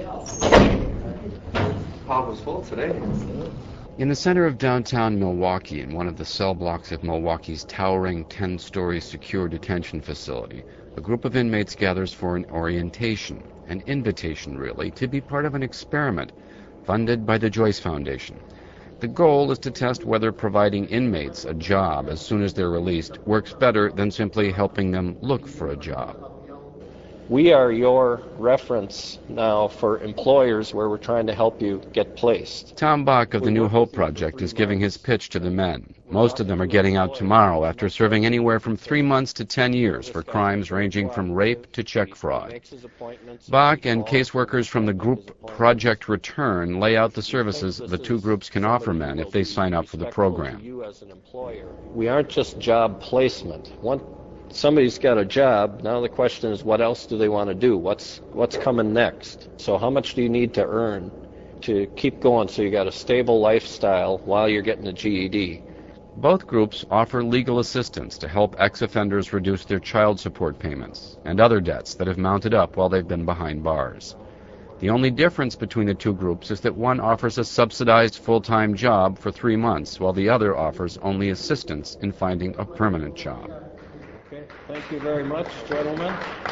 Hall was full today. In the center of downtown Milwaukee, in one of the cell blocks of Milwaukee's towering 10-story secure detention facility, a group of inmates gathers for an orientation, an invitation really, to be part of an experiment funded by the Joyce Foundation. The goal is to test whether providing inmates a job as soon as they're released works better than simply helping them look for a job. We are your reference now for employers where we're trying to help you get placed. Tom Bach of the New Hope Project is giving his pitch to the men. Most of them are getting out tomorrow after serving anywhere from 3 months to 10 years for crimes ranging from rape to check fraud. Bach and caseworkers from the group Project Return lay out the services the two groups can offer men if they sign up for the program. We aren't just job placement. Somebody's got a job, now the question is what else do they want to do? What's coming next? So how much do you need to earn to keep going so you got a stable lifestyle while you're getting a GED? Both groups offer legal assistance to help ex-offenders reduce their child support payments and other debts that have mounted up while they've been behind bars. The only difference between the two groups is that one offers a subsidized full-time job for 3 months, while the other offers only assistance in finding a permanent job. Okay, thank you very much, gentlemen.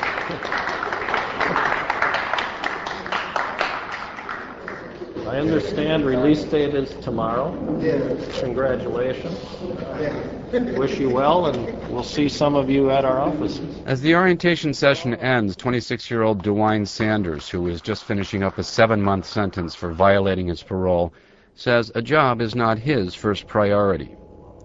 I understand release date is tomorrow. Yeah. Congratulations. Yeah. Wish you well, and we'll see some of you at our offices. As the orientation session ends, 26-year-old DeWine Sanders, who is just finishing up a 7-month sentence for violating his parole, says a job is not his first priority.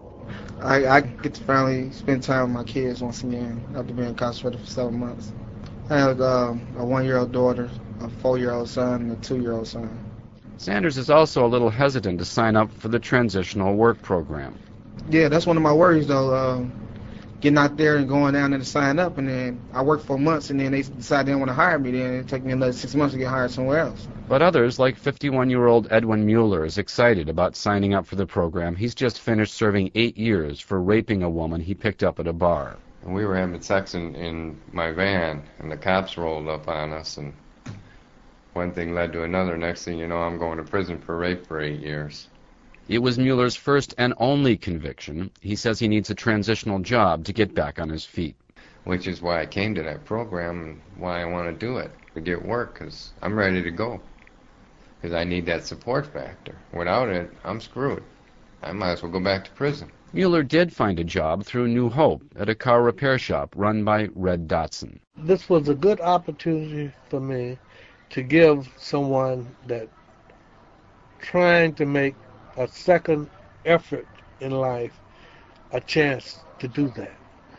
I get to finally spend time with my kids once again after being incarcerated for 7 months. I have a 1-year-old daughter, a 4-year-old son, and a 2-year-old son. Sanders is also a little hesitant to sign up for the transitional work program. Yeah, that's one of my worries, though, getting out there and going down there to sign up, and then I work for months, and then they decide they don't want to hire me, then it take me another 6 months to get hired somewhere else. But others, like 51-year-old Edwin Mueller, is excited about signing up for the program. He's just finished serving 8 years for raping a woman he picked up at a bar. And we were having sex in my van, and the cops rolled up on us, and one thing led to another. Next thing you know, I'm going to prison for rape for 8 years. It was Mueller's first and only conviction. He says he needs a transitional job to get back on his feet. Which is why I came to that program and why I want to do it, to get work, because I'm ready to go. Because I need that support factor. Without it, I'm screwed. I might as well go back to prison. Mueller did find a job through New Hope at a car repair shop run by Red Dotson. This was a good opportunity for me to give someone that trying to make a second effort in life a chance to do that.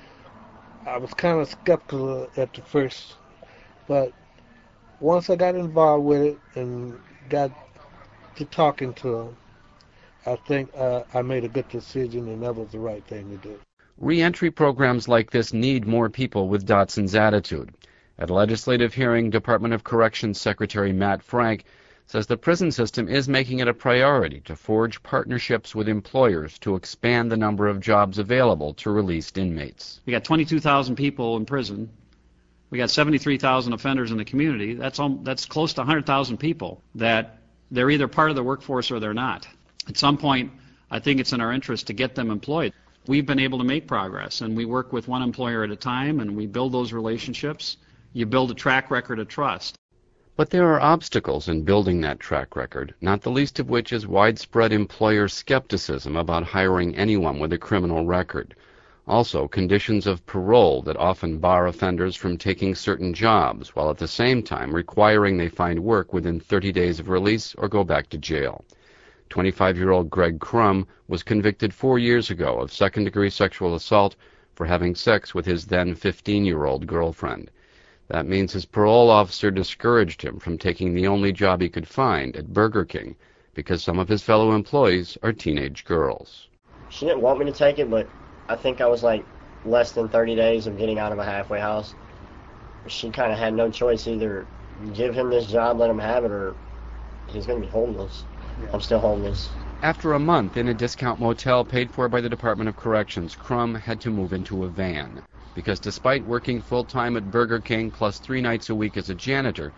I was kind of skeptical at the first, but once I got involved with it and got to talking to them, I think I made a good decision, and that was the right thing to do. Re-entry programs like this need more people with Dotson's attitude. At a legislative hearing, Department of Corrections Secretary Matt Frank says the prison system is making it a priority to forge partnerships with employers to expand the number of jobs available to released inmates. We got 22,000 people in prison. We got 73,000 offenders in the community. That's close to 100,000 people that they're either part of the workforce or they're not. At some point, I think it's in our interest to get them employed. We've been able to make progress, and we work with one employer at a time, and we build those relationships. You build a track record of trust. But there are obstacles in building that track record, not the least of which is widespread employer skepticism about hiring anyone with a criminal record. Also, conditions of parole that often bar offenders from taking certain jobs, while at the same time requiring they find work within 30 days of release or go back to jail. 25-year-old Greg Crum was convicted 4 years ago of second-degree sexual assault for having sex with his then 15-year-old girlfriend. That means his parole officer discouraged him from taking the only job he could find at Burger King because some of his fellow employees are teenage girls. She didn't want me to take it, but I think I was like less than 30 days of getting out of a halfway house. She kind of had no choice, either give him this job, let him have it, or he's going to be homeless. Yeah. I'm still homeless. After a month in a discount motel paid for by the Department of Corrections, Crum had to move into a van. Because despite working full-time at Burger King plus 3 nights a week as a janitor,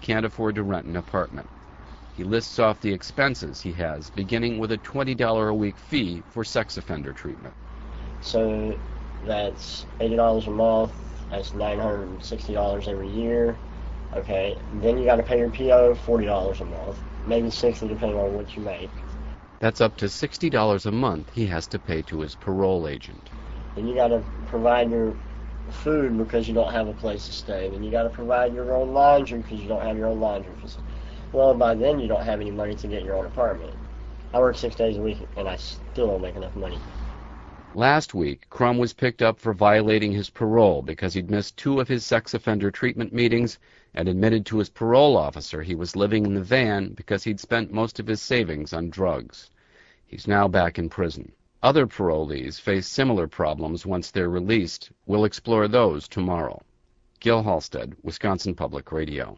can't afford to rent an apartment. He lists off the expenses he has, beginning with a $20 a week fee for sex offender treatment. So that's $80 a month. That's $960 every year. Okay, then you got to pay your PO $40 a month, maybe $60 depending on what you make. That's up to $60 a month he has to pay to his parole agent. Then you got to provide your food because you don't have a place to stay. Then you got to provide your own laundry because you don't have your own laundry facility. Well, by then you don't have any money to get your own apartment. I work 6 days a week and I still don't make enough money. Last week, Crum was picked up for violating his parole because he'd missed 2 of his sex offender treatment meetings and admitted to his parole officer he was living in the van because he'd spent most of his savings on drugs. He's now back in prison. Other parolees face similar problems once they're released. We'll explore those tomorrow. Gil Halstead, Wisconsin Public Radio.